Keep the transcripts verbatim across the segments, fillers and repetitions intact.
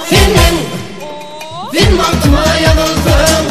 Senin benim altıma yanıldım.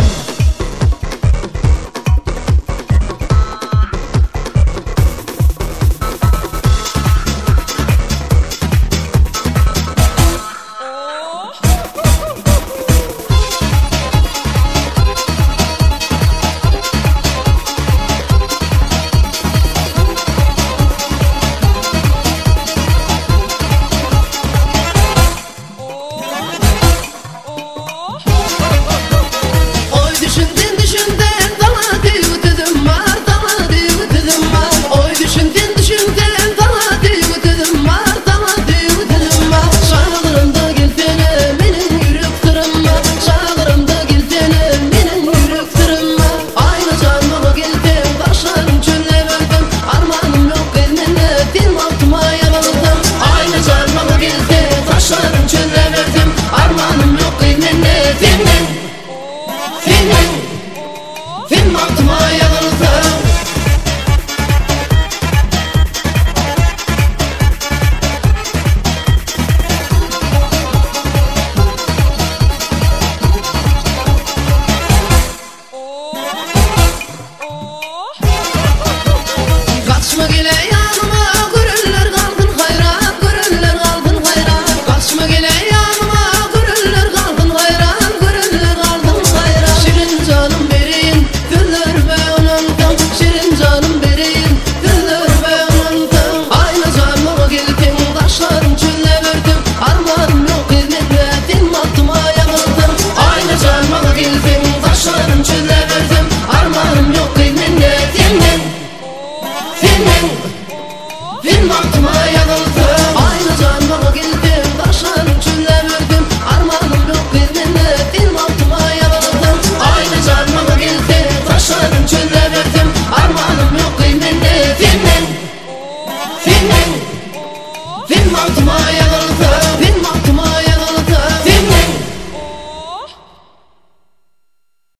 Benim altıma yanıldım. Kaçma gele yanıma, görürler kaldın hayran, görürler kaldın hayran. Kaçma gele yanıma, görürler kaldın hayran, görürler kaldın hayran. Şirin canım berin, güllerime unuttum. Şirin canım berin, güllerime unuttum. Aynı canıma geldin, taşlarım çölle verdim. Armağanım yok elbette, benim altıma yanıldım. Aynı canıma geldin, taşlarım çölle verdim. Armağanım yok elbette, senin benim altıma yanıldım.